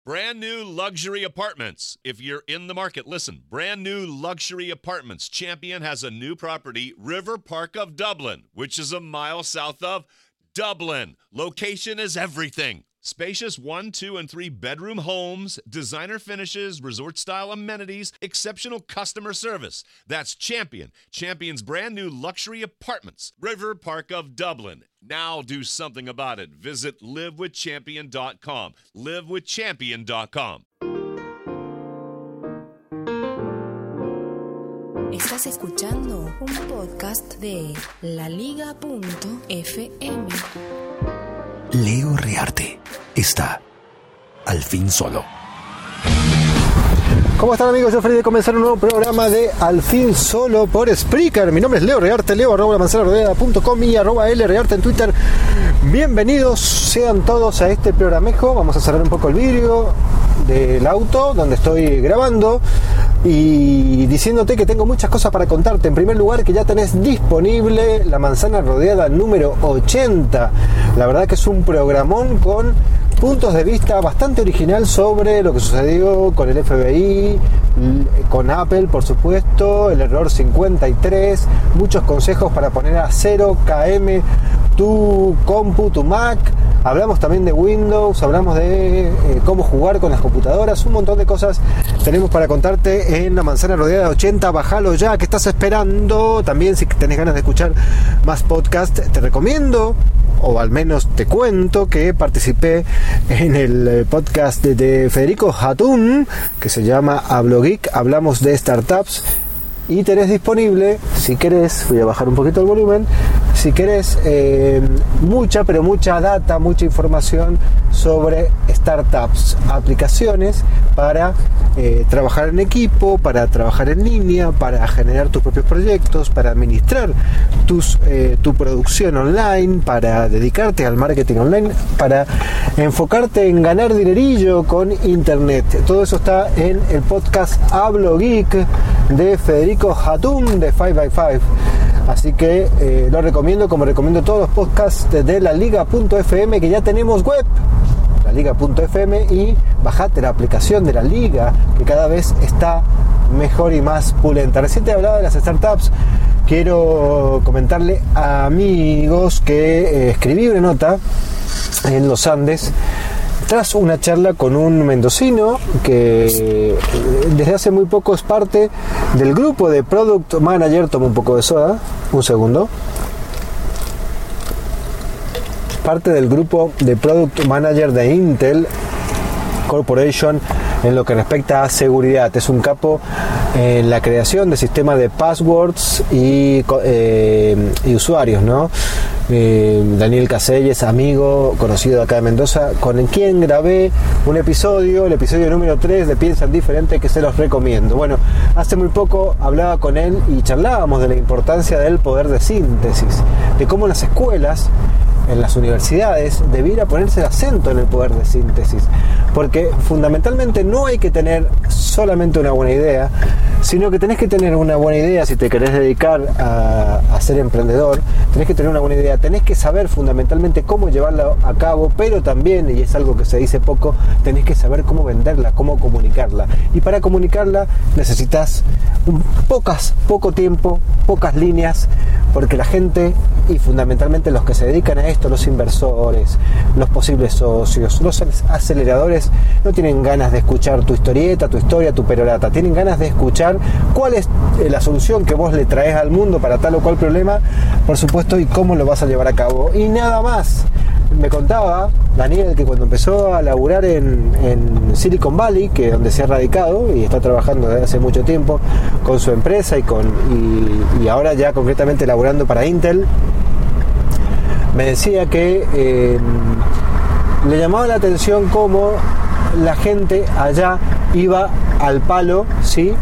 Brand new luxury apartments. If you're in the market, listen. Brand new luxury apartments. Champion has a new property, River Park of Dublin, which is a mile south of Dublin. Location is everything. Spacious 1, 2, and 3 bedroom homes, designer finishes, resort-style amenities, exceptional customer service. That's Champion. Champion's brand new luxury apartments. River Park of Dublin. Now do something about it. Visit livewithchampion.com. livewithchampion.com. Estás escuchando un podcast de laliga.fm. Leo Rearte está al fin solo. ¿Cómo están, amigos? Yo feliz de comenzar un nuevo programa de Al fin solo por Spreaker. Mi nombre es Leo Rearte, leo@lamanzanarodeada.com y @lrearte en Twitter. Bienvenidos sean todos a este programejo. Vamos a cerrar un poco el vidrio del auto donde estoy grabando y diciéndote que tengo muchas cosas para contarte. En primer lugar, que ya tenés disponible La Manzana Rodeada número 80. La verdad que es un programón con puntos de vista bastante original sobre lo que sucedió con el FBI, con Apple, por supuesto, el error 53, muchos consejos para poner a 0 km tu compu, tu Mac. Hablamos también de Windows, hablamos de cómo jugar con las computadoras, un montón de cosas tenemos para contarte en La Manzana Rodeada 80. Bájalo ya, ¿qué estás esperando? También, si tenés ganas de escuchar más podcast, te recomiendo, o al menos te cuento, que participé en el podcast de Federico Hatun, que se llama Hablo Geek. Hablamos de startups y tenés disponible, si querés, voy a bajar un poquito el volumen, si querés mucha data, mucha información sobre startups, aplicaciones para trabajar en equipo, para trabajar en línea, para generar tus propios proyectos, para administrar tu producción online, para dedicarte al marketing online, para enfocarte en ganar dinerillo con internet. Todo eso está en el podcast Hablo Geek de Federico Hatun de 5x5. Así que lo recomiendo, como recomiendo todos los podcasts de laliga.fm, que ya tenemos web, laliga.fm, y bajate la aplicación de La Liga, que cada vez está mejor y más pulenta. Recién te hablaba de las startups. Quiero comentarle a amigos que escribí una nota en Los Andes tras una charla con un mendocino que desde hace muy poco es parte del grupo de Product Manager. Toma un poco de soda, un segundo. Parte del grupo de Product Manager de Intel Corporation en lo que respecta a seguridad. Es un capo en la creación de sistemas de passwords y usuarios, ¿no? Daniel Caselles, amigo conocido acá de Mendoza, con quien grabé un episodio, el episodio número 3 de Piensan Diferente, que se los recomiendo. Bueno, hace muy poco hablaba con él y charlábamos de la importancia del poder de síntesis, de cómo las escuelas, en las universidades, debiera ponerse el acento en el poder de síntesis, porque fundamentalmente no hay que tener solamente una buena idea, sino que tenés que tener una buena idea si te querés dedicar a ser emprendedor. Tenés que tener una buena idea, tenés que saber fundamentalmente cómo llevarla a cabo, pero también, y es algo que se dice poco, tenés que saber cómo venderla, cómo comunicarla. Y para comunicarla necesitas poco tiempo, pocas líneas, porque la gente, y fundamentalmente los que se dedican a esto, los inversores, los posibles socios, los aceleradores, no tienen ganas de escuchar tu historieta, tu historia, tu perorata. Tienen ganas de escuchar cuál es la solución que vos le traes al mundo para tal o cual problema, por supuesto, y cómo lo vas a llevar a cabo. Y nada más. Me contaba Daniel que cuando empezó a laburar en Silicon Valley, que es donde se ha radicado y está trabajando desde hace mucho tiempo con su empresa y ahora ya concretamente laburando para Intel, me decía que le llamaba la atención cómo la gente allá iba al palo, ¿sí?,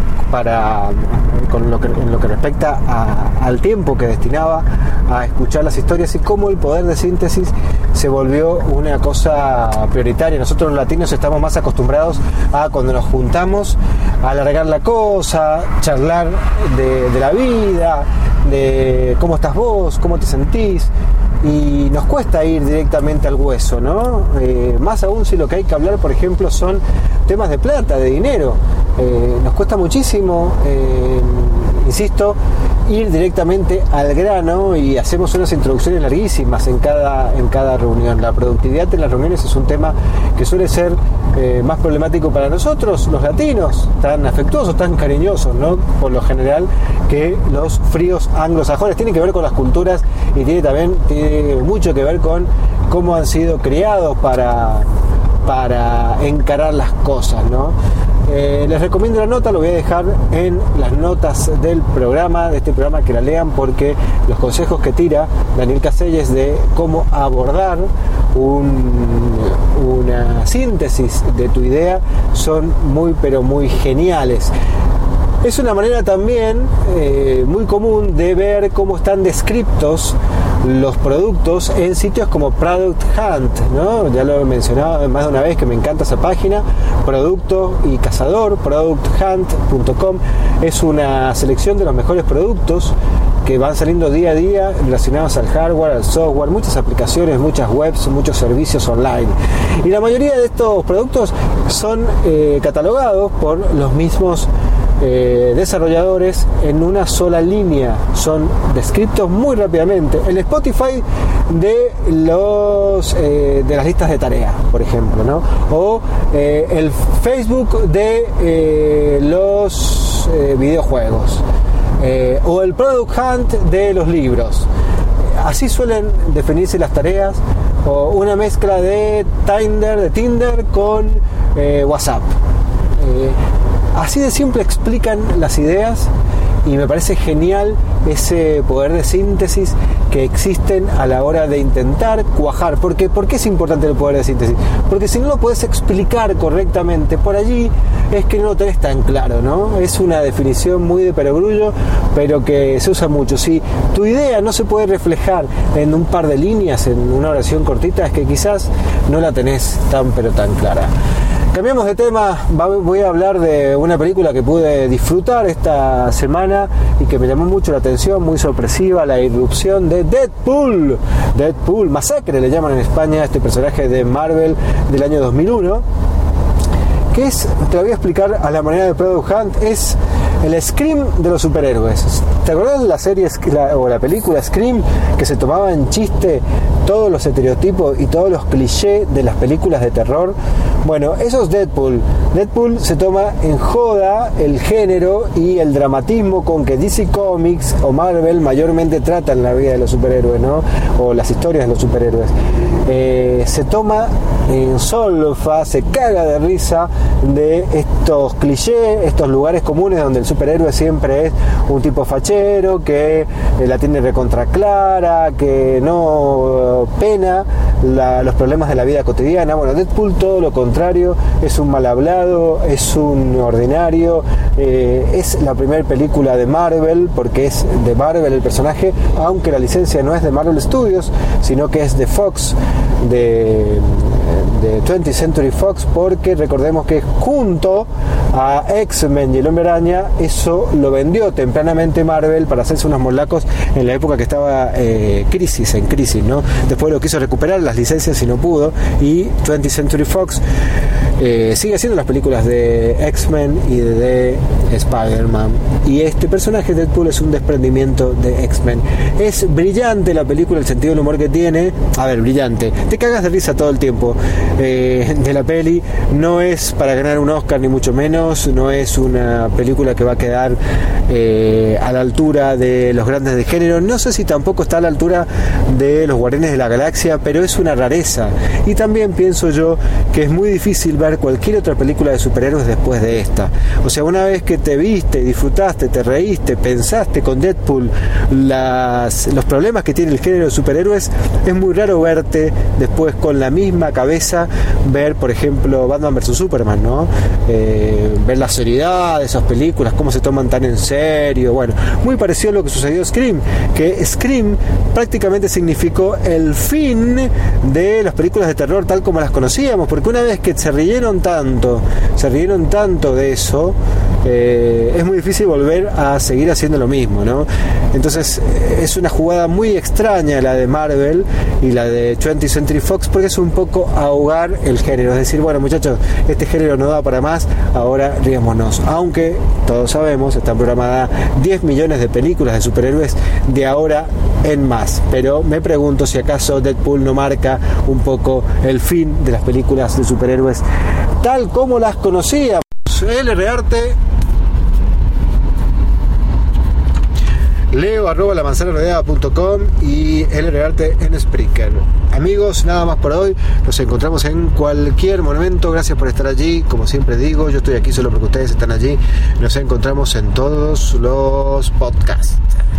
en lo que respecta al tiempo que destinaba a escuchar las historias, y cómo el poder de síntesis se volvió una cosa prioritaria. Nosotros los latinos estamos más acostumbrados a, cuando nos juntamos, a alargar la cosa, charlar de la vida, de cómo estás vos, cómo te sentís. y nos cuesta ir directamente al hueso, ¿no? Más aún si lo que hay que hablar, por ejemplo, son temas de plata, de dinero. Nos cuesta muchísimo, insisto, ir directamente al grano, y hacemos unas introducciones larguísimas en cada reunión. La productividad en las reuniones es un tema que suele ser más problemático para nosotros, los latinos, tan afectuosos, tan cariñosos, ¿no? Por lo general, que los fríos anglosajones. Tiene que ver con las culturas y tiene mucho que ver con cómo han sido criados para encarar las cosas, ¿no? Les recomiendo la nota, lo voy a dejar en las notas de este programa, que la lean, porque los consejos que tira Daniel Caselles de cómo abordar una síntesis de tu idea son muy, pero muy geniales. Es una manera también muy común de ver cómo están descriptos los productos en sitios como Product Hunt, ¿no? Ya lo he mencionado más de una vez que me encanta esa página, Producto y Cazador, producthunt.com. Es una selección de los mejores productos que van saliendo día a día relacionados al hardware, al software, muchas aplicaciones, muchas webs, muchos servicios online. Y la mayoría de estos productos son catalogados por los mismos desarrolladores en una sola línea, son descritos muy rápidamente. El Spotify de las listas de tareas, por ejemplo, ¿no? O el Facebook de los videojuegos, o el Product Hunt de los libros. Así suelen definirse las tareas, o una mezcla de Tinder con WhatsApp. Así de simple explican las ideas, y me parece genial ese poder de síntesis que existen a la hora de intentar cuajar. ¿Por qué es importante el poder de síntesis? Porque si no lo puedes explicar correctamente por allí, es que no lo tenés tan claro, ¿no? Es una definición muy de perogrullo, pero que se usa mucho. Si tu idea no se puede reflejar en un par de líneas, en una oración cortita, es que quizás no la tenés tan, pero tan clara. Cambiamos de tema, voy a hablar de una película que pude disfrutar esta semana y que me llamó mucho la atención, muy sorpresiva, la irrupción de Deadpool, Masacre le llaman en España, este personaje de Marvel del año 2001, que es, te lo voy a explicar a la manera de Product Hunt, es el Scream de los superhéroes. ¿Te acordás de la serie o la película Scream, que se tomaba en chiste todos los estereotipos y todos los clichés de las películas de terror? Bueno, eso es Deadpool. Deadpool se toma en joda el género y el dramatismo con que DC Comics o Marvel mayormente tratan la vida de los superhéroes, ¿no? O las historias de los superhéroes. Se toma en solfa, se caga de risa de estos clichés, estos lugares comunes donde el superhéroe siempre es un tipo fachero, que la tiene recontra clara, que no pena los problemas de la vida cotidiana. Bueno, Deadpool todo lo contrario, es un mal hablado, es un ordinario, es la primera película de Marvel, porque es de Marvel el personaje, aunque la licencia no es de Marvel Studios, sino que es de Fox, de 20th Century Fox, porque recordemos que junto a X-Men y el Hombre Araña, eso lo vendió tempranamente Marvel para hacerse unos molacos en la época que estaba en crisis, ¿no? Después lo quiso recuperar las licencias y no pudo, y 20th Century Fox sigue haciendo las películas de X-Men y de Spider-Man, y este personaje Deadpool es un desprendimiento de X-Men. Es brillante la película, el sentido del humor que tiene, brillante, te cagas de risa todo el tiempo de la peli. No es para ganar un Oscar ni mucho menos, no es una película que va a quedar a la altura de los grandes de género, no sé si tampoco está a la altura de los Guardianes de la Galaxia, pero es una rareza, y también pienso yo que es muy difícil ver cualquier otra película de superhéroes después de esta. O sea, una vez que te viste, disfrutaste, te reíste, pensaste con Deadpool los problemas que tiene el género de superhéroes, es muy raro verte después con la misma cabeza ver, por ejemplo, Batman vs Superman, ¿no? Ver la seriedad de esas películas, cómo se toman tan en serio. Bueno, muy parecido a lo que sucedió en Scream, que Scream prácticamente significó el fin de las películas de terror tal como las conocíamos, porque una vez que se rieron tanto de eso, es muy difícil volver a seguir haciendo lo mismo, ¿no? Entonces es una jugada muy extraña la de Marvel y la de 20th Century Fox, porque es un poco ahogar el género, es decir, bueno muchachos, este género no da para más, ahora riémonos, aunque todos sabemos, están programadas 10 millones de películas de superhéroes de ahora en más, pero me pregunto si acaso Deadpool no marca un poco el fin de las películas de superhéroes tal como las conocíamos. LRarte leo@lamanzanarodeada.com y LRarte en Spreaker. Amigos, nada más por hoy. Nos encontramos en cualquier momento. Gracias por estar allí. Como siempre digo, yo estoy aquí solo porque ustedes están allí. Nos encontramos en todos los podcasts.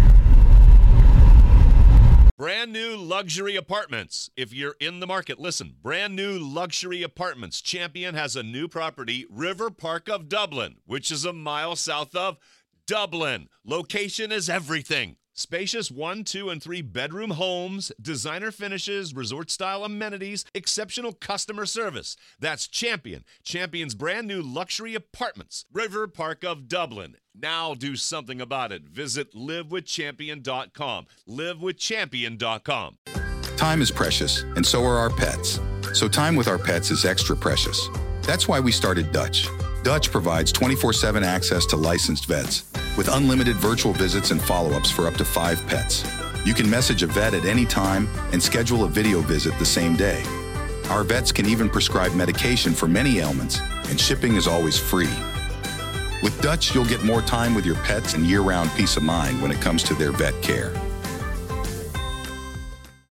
Brand new luxury apartments. If you're in the market, listen. Brand new luxury apartments. Champion has a new property, River Park of Dublin, which is a mile south of Dublin. Location is everything. Spacious 1, 2, and 3 bedroom homes, designer finishes, resort-style amenities, exceptional customer service. That's Champion. Champion's brand new luxury apartments, River Park of Dublin. Now do something about it. Visit livewithchampion.com. Livewithchampion.com. Time is precious, and so are our pets. So time with our pets is extra precious. That's why we started Dutch. Dutch provides 24/7 access to licensed vets with unlimited virtual visits and follow-ups for up to 5 pets. You can message a vet at any time and schedule a video visit the same day. Our vets can even prescribe medication for many ailments, and shipping is always free. With Dutch, you'll get more time with your pets and year-round peace of mind when it comes to their vet care.